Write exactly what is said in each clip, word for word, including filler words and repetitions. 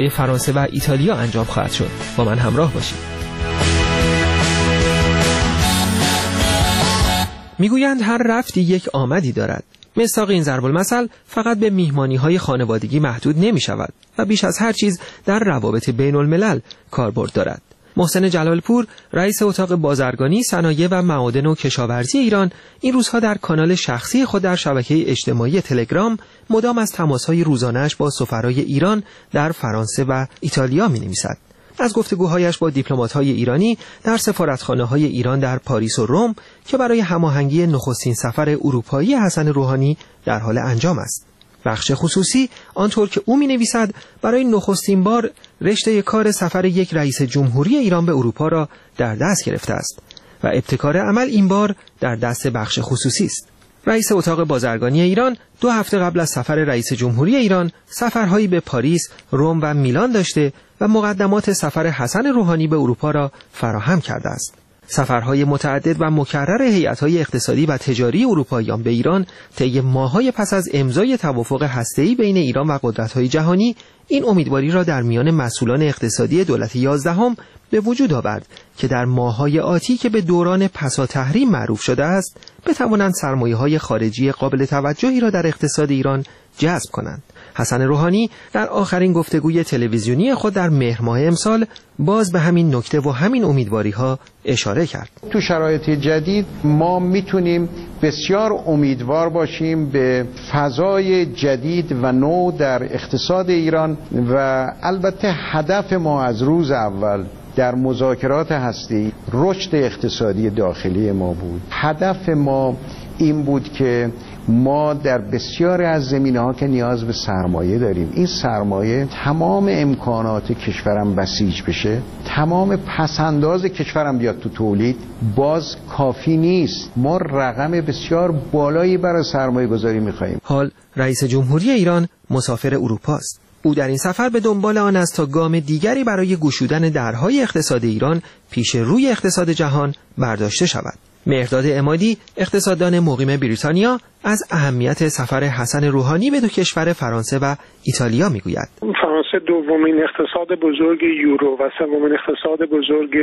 فرانسه و ایتالیا انجام خواهد شد. با من همراه باشید. میگویند هر رفتی یک آمدی دارد. مصداق این ضرب المثل فقط به میهمانی‌های خانوادگی محدود نمی‌شود و بیش از هر چیز در روابط بین الملل کاربرد دارد. محسن جلالپور، رئیس اتاق بازرگانی، صنایع و معادن و کشاورزی ایران، این روزها در کانال شخصی خود در شبکه اجتماعی تلگرام مدام از تماس‌های روزانه‌اش با سفرای ایران در فرانسه و ایتالیا می‌نویسد. از گفتگوهایش با دیپلمات‌های ایرانی در سفارتخانه‌های ایران در پاریس و روم که برای هماهنگی نخستین سفر اروپایی حسن روحانی در حال انجام است. بخش خصوصی آنطور که او می‌نویسد برای نخستین بار رشته کار سفر یک رئیس جمهوری ایران به اروپا را در دست گرفته است و ابتکار عمل این بار در دست بخش خصوصی است. رئیس اتاق بازرگانی ایران دو هفته قبل از سفر رئیس جمهوری ایران سفرهایی به پاریس، روم و میلان داشته و مقدمات سفر حسن روحانی به اروپا را فراهم کرده است. سفرهای متعدد و مکرر هیئت‌های اقتصادی و تجاری اروپاییان به ایران طی ماه‌های پس از امضای توافق هسته‌ای بین ایران و قدرت‌های جهانی این امیدواری را در میان مسئولان اقتصادی دولت یازدهم به وجود آورد که در ماه‌های آتی که به دوران پسا تحریم معروف شده است بتوانند سرمایه‌های خارجی قابل توجهی را در اقتصاد ایران جذب کنند. حسن روحانی در آخرین گفتگوی تلویزیونی خود در مهر ماه امسال باز به همین نکته و همین امیدواری‌ها اشاره کرد. تو شرایط جدید ما میتونیم بسیار امیدوار باشیم به فضای جدید و نو در اقتصاد ایران و البته هدف ما از روز اول در مذاکرات هسته‌ای رشد اقتصادی داخلی ما بود. هدف ما این بود که ما در بسیاری از زمینه‌ها که نیاز به سرمایه داریم این سرمایه تمام امکانات کشورم بسیج بشه، تمام پسنداز کشورم بیاد تو تولید، باز کافی نیست. ما رقم بسیار بالایی برای سرمایه گذاری می‌خوایم. حال رئیس جمهوری ایران مسافر اروپا است. او در این سفر به دنبال آن است تا گام دیگری برای گشودن درهای اقتصاد ایران پیش روی اقتصاد جهان برداشته شود. مهرداد عمادی، اقتصاددان مقیم بریتانیا، از اهمیت سفر حسن روحانی به دو کشور فرانسه و ایتالیا میگوید. فرانسه دومین اقتصاد بزرگ یورو و سومین اقتصاد بزرگ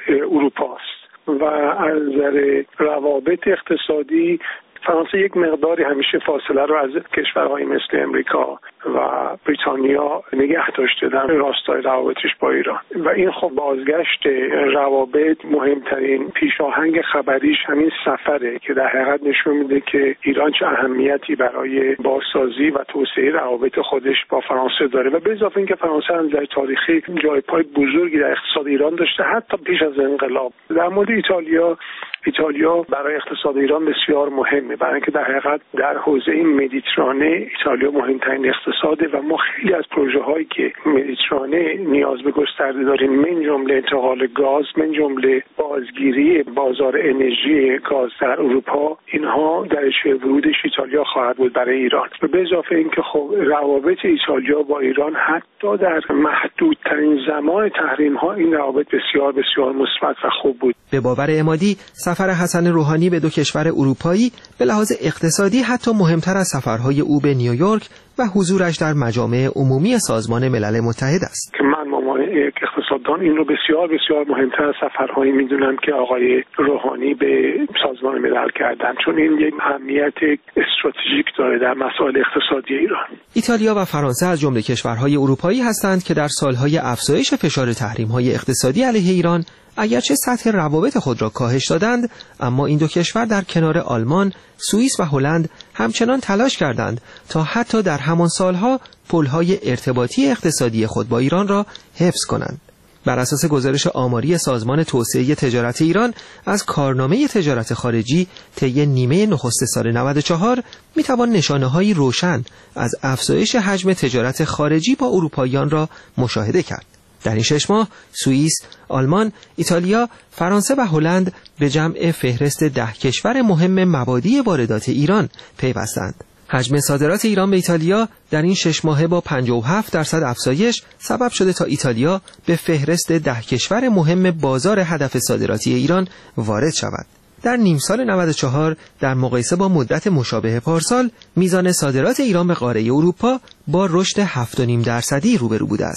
اروپا است و از نظر روابط اقتصادی فرانسه یک مقداری همیشه فاصله رو از کشورهای مثل امریکا و بریتانیا نگه داشته در راستای روابطش با ایران و این خب بازگشت روابط مهمترین پیشاهنگ خبریش همین سفره که در حقیقت نشون میده که ایران چه اهمیتی برای بازسازی و توسعه روابط خودش با فرانسه داره و به اضافه اینکه فرانسه از نظر تاریخی جای پای بزرگی در اقتصاد ایران داشته حتی پیش از انقلاب. در مورد ایتالیا ایتالیا برای اقتصاد ایران بسیار مهمه برای اینکه در حقیقت در حوزه مدیترانه ایتالیا مهمترین اقتصاده و ما خیلی از پروژه هایی که مدیترانه نیاز به گسترده داریم من جمله انتقال گاز، من جمله بازگیری بازار انرژی گاز در اروپا، اینها درجه ورودش ایتالیا خواهد بود برای ایران و به اضافه اینکه خب روابط ایتالیا با ایران حتی در محدودترین زمان تحریم ها این روابط بسیار بسیار مثبت و خوب بود. به باور عمادی سفر حسن روحانی به دو کشور اروپایی به لحاظ اقتصادی حتی مهمتر از سفرهای او به نیویورک و حضورش در مجامع عمومی سازمان ملل متحد است. که من مامان یک اقتصاددان این رو بسیار بسیار مهمتر از سفرهایی میدونم که آقای روحانی به سازمان ملل کردن چون این یک اهمیت استراتژیک داره در مسائل اقتصادی ایران. ایتالیا و فرانسه از جمله کشورهای اروپایی هستند که در سالهای افزایش فشار تحریم‌های اقتصادی علیه ایران اگرچه سطح روابط خود را کاهش دادند، اما این دو کشور در کنار آلمان، سوئیس و هلند همچنان تلاش کردند تا حتی در همان سالها پل‌های ارتباطی اقتصادی خود با ایران را حفظ کنند. بر اساس گزارش آماری سازمان توسعه تجارت ایران از کارنامه تجارت خارجی طی نیمه نخست سال نود و چهار میتوان نشانه‌هایی روشن از افزایش حجم تجارت خارجی با اروپاییان را مشاهده کرد. در این شش ماه سوئیس، آلمان، ایتالیا، فرانسه و هلند به جمع فهرست ده کشور مهم مبادی واردات ایران پیوستند. حجم صادرات ایران به ایتالیا در این شش ماهه با پنجاه و هفت درصد افزایش سبب شده تا ایتالیا به فهرست ده کشور مهم بازار هدف صادراتی ایران وارد شود. در نیم سال نود و چهار در مقایسه با مدت مشابه پارسال میزان صادرات ایران به قاره اروپا با رشد هفت و نیم درصدی روبرو بوده است.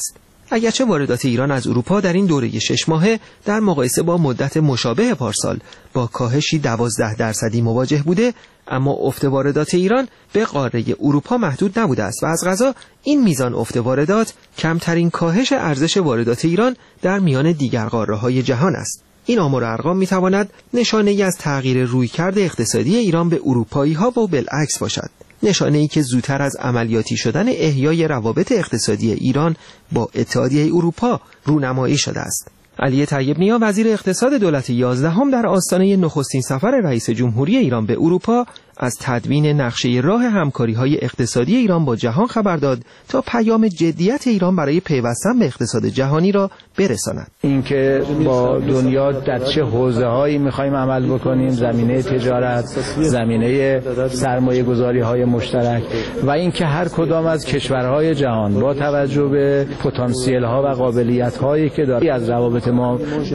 اگرچه واردات ایران از اروپا در این دوره شش ماهه در مقایسه با مدت مشابه پارسال با کاهشی دوازده درصدی مواجه بوده، اما افت واردات ایران به قاره اروپا محدود نبوده است و از قضا این میزان افت واردات کمترین کاهش ارزش واردات ایران در میان دیگر قاره‌های جهان است. این آمار و ارقام میتواند نشانه‌ای از تغییر رویکرد اقتصادی ایران به اروپایی‌ها و بالعکس باشد. نشانه‌ای که زودتر از عملیاتی شدن احیای روابط اقتصادی ایران با اتحادیه اروپا رونمایی شده است. علی طیب نیا وزیر اقتصاد دولت یازدهم در آستانه نخستین سفر رئیس جمهوری ایران به اروپا از تدوین نقشه راه همکاری‌های اقتصادی ایران با جهان خبر داد تا پیام جدیت ایران برای پیوستن به اقتصاد جهانی را برساند. اینکه با دنیا در چه حوزه‌هایی می‌خوایم عمل بکنیم، زمینه تجارت، زمینه سرمایه‌گذاری‌های مشترک و اینکه هر کدام از کشورهای جهان با توجه به پتانسیل‌ها و قابلیت‌هایی که دارند از روابط ما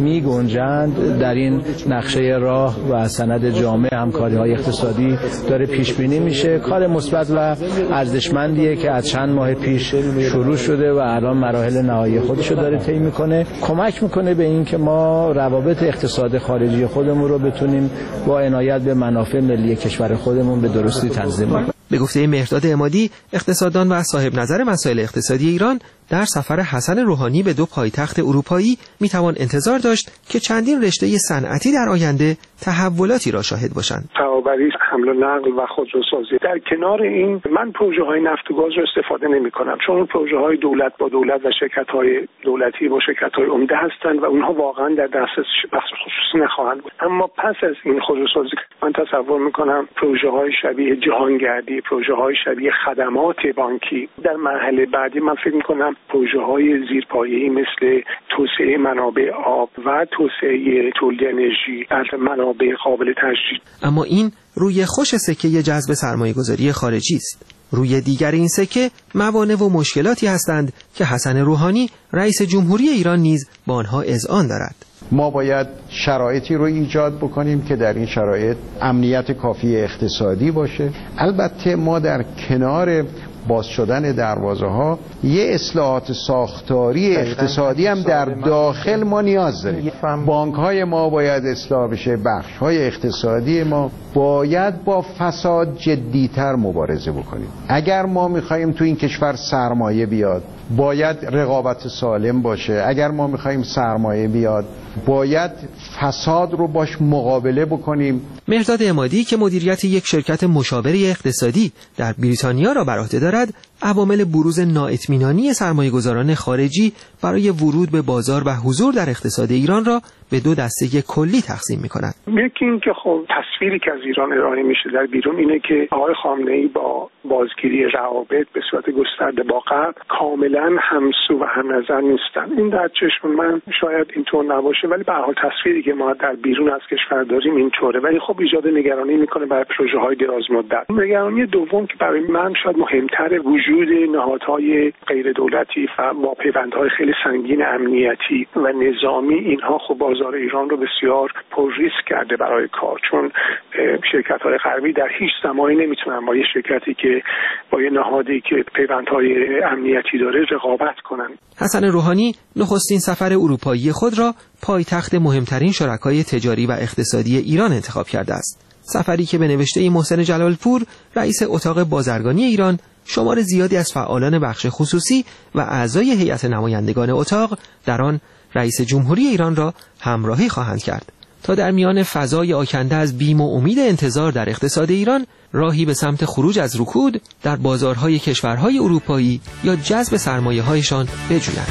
می‌گنجند در این نقشه راه و سند جامع همکاری‌های اقتصادی داره پیش بینی میشه. کار مثبت و ارزشمندیه که از چند ماه پیش شروع شده و الان مراحل نهایی خودش رو داره طی میکنه. کمک میکنه به این که ما روابط اقتصاد خارجی خودمون رو بتونیم با عنایت به منافع ملی کشور خودمون به درستی تنظیم کنیم. به گفته مهرداد عمادی، اقتصاددان و صاحب نظر مسائل اقتصادی ایران، در سفر حسن روحانی به دو پایتخت اروپایی میتوان انتظار داشت که چندین رشته صنعتی در آینده تحولاتی را شاهد باشند. فرآوری، حمل و نقل و خودروسازی. در کنار این من پروژه های نفت و گاز رو استفاده نمی کنم، چون پروژه های دولت با دولت و شرکت های دولتی با شرکت های عمده هستند و اونها واقعا در دسترس بخش خصوصی نخواهند بود. اما پس از این خودروسازی من تصور می کنم پروژه های شبیه جهانگردی، پروژه های شبیه خدمات بانکی در مرحله بعدی، من فکر می کنم پروژه های زیرپایه‌ای مثل توسعه منابع آب و توسعه تولید انرژی از منابع قابل تجدید. اما این روی خوش سکه جذب سرمایه‌گذاری خارجی است. روی دیگر این سکه موانع و مشکلاتی هستند که حسن روحانی رئیس جمهوری ایران نیز با آنها اذعان دارد. ما باید شرایطی رو ایجاد بکنیم که در این شرایط امنیت کافی اقتصادی باشه. البته ما در کنار باز شدن دروازه ها یه اصلاحات ساختاری اقتصادی هم در داخل ما نیاز داریم. بانک های ما باید اصلاح بشه، بخش های اقتصادی ما باید با فساد جدیتر مبارزه بکنیم. اگر ما میخواییم تو این کشور سرمایه بیاد باید رقابت سالم باشه، اگر ما میخواییم سرمایه بیاد باید فساد رو باش مقابله بکنیم. مهرداد عمادی که مدیریت یک شرکت مشاوره اقتصادی در بریتانیا را بر عهده دارد، عوامل بروز نااطمینانی سرمایه‌گذاران خارجی برای ورود به بازار و حضور در اقتصاد ایران را به دو دسته کلی تقسیم می‌کند. یکی این که خب تصویری که از ایران ارائه میشه در بیرون اینه که آقای خامنه‌ای با بازگیری روابط به صورت گسترده با غرب کاملا همسو و هم نظر نیستن. این در چشم من شاید اینطور نباشه، ولی به هر حال تصویری که ما در بیرون از کشور داریم اینطوره، ولی خب ایجاد نگرانی میکنه برای پروژه‌های دراز مدت. نگرانی دوم که برای من شاید مهمتر، وجود نهادهای غیر دولتی و با پیوندهای خیلی سنگین امنیتی و نظامی، اینها خب بازار ایران رو بسیار پر ریسک کرده برای کار، چون شرکت‌های غربی در هیچ زمانی نمیتونن با یه شرکتی که با یه نهادی که پیوندهای امنیتی داره رقابت کنن. حسن روحانی نخستین سفر اروپایی خود را پایتخت مهمترین شرکای تجاری و اقتصادی ایران انتخاب کرده است. سفری که به نوشته محسن جلالپور، رئیس اتاق بازرگانی ایران، شمار زیادی از فعالان بخش خصوصی و اعضای هیئت نمایندگان اتاق در آن رئیس جمهوری ایران را همراهی خواهند کرد تا در میان فضای آکنده از بیم و امید انتظار در اقتصاد ایران راهی به سمت خروج از رکود در بازارهای کشورهای اروپایی یا جذب سرمایه‌هایشان بجویند.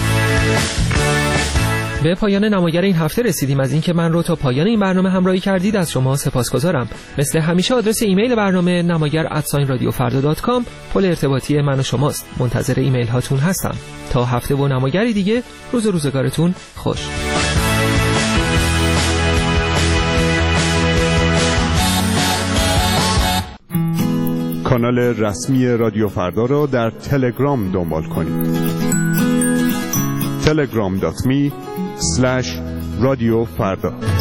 به پایان نماگر این هفته رسیدیم. از اینکه من رو تا پایان این برنامه همراهی کردید از شما سپاسگزارم. مثل همیشه آدرس ایمیل برنامه نماگر ات رادیو فردا دات کام پل ارتباطی من و شماست. منتظر ایمیل هاتون هستم. تا هفته و نماگری دیگه، روز و روزگارتون خوش. کانال رسمی رادیو فردا را در تلگرام دنبال کنید. تلگرام دات می اسلش رادیو فردا.